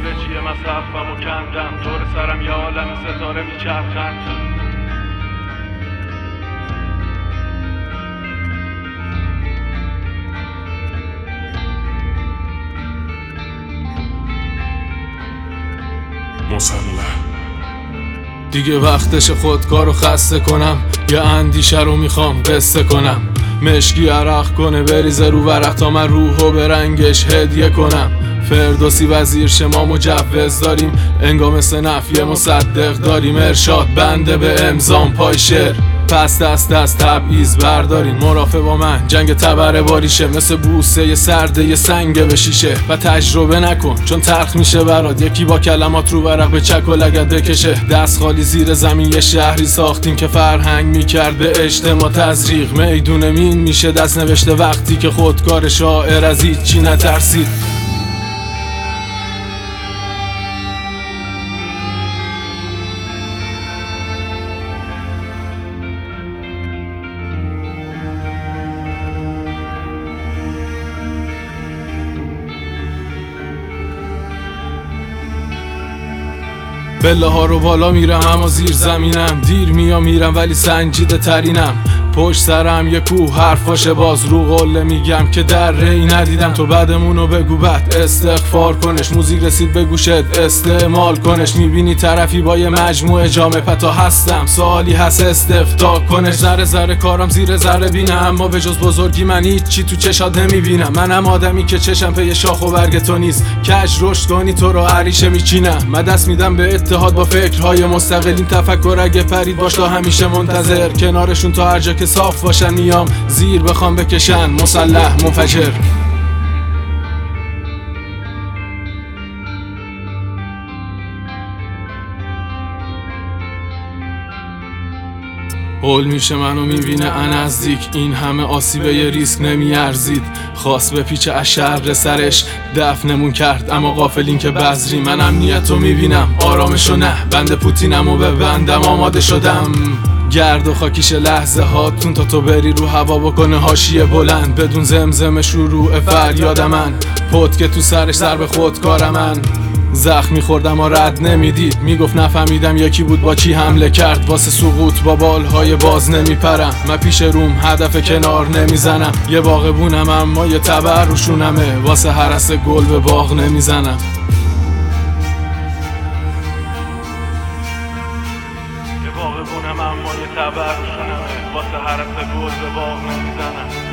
خارجی مصحفم و کندم دور سرم یه عالم ستاره میچرخند. مسلح دیگه وقتش خودکارو خسته کنم، یه اندیشه رو میخوام قصه کنم. مشکی عرق کنه بریزه رو ورق تا من روحو به رنگش هدیه کنم. فردوسی وزیر شما مجوز داریم، انگار مثل نفی مصدق داریم. ارشاد بنده به امضام پای شعر، پس دست از تبعیض بردارین. مرافع با من جنگ تبره باریشه، مثل بوسه یه سرده یه سنگ به شیشه. و تجربه نکن چون تلخ میشه برات، یکی با کلمات رو ورق به چک و لگد بکشه. دست خالی زیر زمین یه شهری ساختیم که فرهنگ میکرد به اجتماع تزریق. میدون مین میشه دست نوشته وقتی که خودکار شاعر از هیچی نترسید. بله ها رو بالا میرم اما زیر زمینم، دیر میرم ولی سنجیده ترینم. پشت سرم یه کوه حرفاشه باز رو قله میگم که در ری ندیدم. تو بعدمونو بگو بعد استغفار کنش، موزیک رسید به گوشت استعمال کنش. میبینی طرفی با یه مجموعه جامعه پتا هستم، سوالی هست استفتا کنش. ذره ذره کارم زیر ذره بینه، اما به جز بزرگی من هیچی تو چشات نمیبینم. منم آدمی که چشم پی شاخ و برگ تو نیست، کج رشد کنی تو رو عریشه میچینم. من دست میدم به اتحاد با فکرهای مستقل، این تفکر اگه پرید باش تا همیشه منتظر. کنارشون تا هر جا که صاف باشن میام زیر بخوام بکشن، مسلح منفجر. هول میشه منو میبینه نزدیک، این همه آسیبه یه ریسک نمیارزید. خواست به پیچ از شر سرش دفنمون کرد، اما غافلین که بذری. من امنیتو میبینم آرامشو نه، بند پوتینم و ببندم آماده شدم. گرد و خاکیش لحظه هاتون تا تو بری رو هوا بکنه حاشیه بلند، بدون زمزم شروع فریاد من. پت که تو سرش سر به خودکار من، زخمی خوردم و رد نمیدید. میگفت نفهمیدم یکی بود با کی حمله کرد. واسه سقوط با بالهای باز نمیپرم، من پیش روم هدف کنار نمیزنم. یه باغبونم اما یه تبر روشونمه، واسه هرس گل به باغ نمیزنم. یه باغبونم اما یه تبر روشونمه، واسه هرس گل به باغ نمیزنم.